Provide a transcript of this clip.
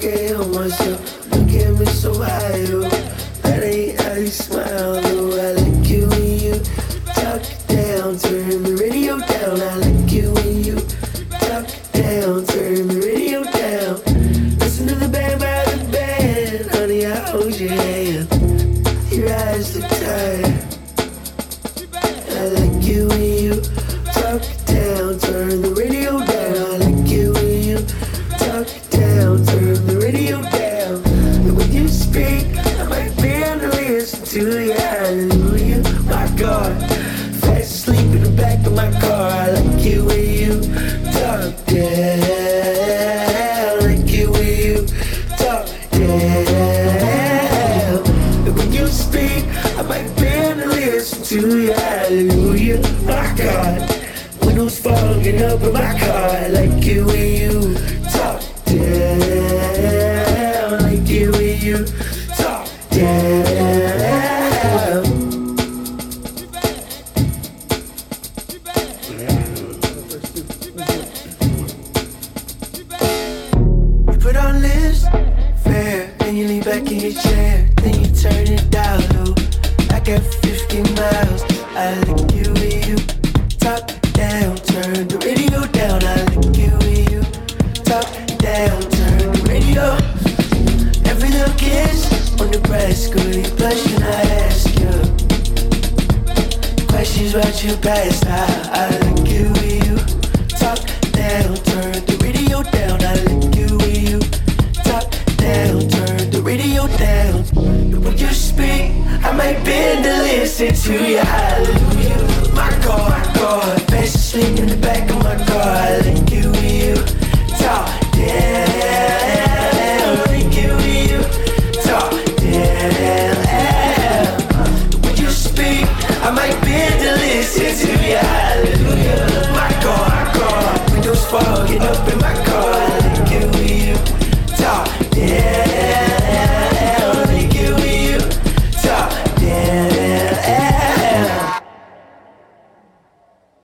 tell myself, look at me so high, oh. That ain't how you smile, though. I like you when you talk it down, turn the radio down. I like you when you talk it down, turn the radio down. Listen to the band by the band, honey, I hold your hand. Your eyes look tired. I like you when you talk it down, turn the radio down. I like you when you talk it down, turn the radio down. And when you speak, I might bend to listen to you. Hallelujah, my God. Fast asleep in the back of my car. I like you when you talk down. I like you when you talk down. And when you speak, I might bend to listen to you. Hallelujah, my God. Windows fogging up in my car. I like you when you talk down. I like you when you talk down. You put on lips, fair, then you lean back in your chair, then you turn it down low. I got 50 miles. I like you when you talk down, turn the radio down. I like you when you talk down, turn the radio. Every little kiss on Nebraska, you blush when I ask you questions about your past. I like you when you talk down, turn the radio down. I like you when you talk down, turn the radio down. And when you speak, I might bend to listen to you. Hallelujah.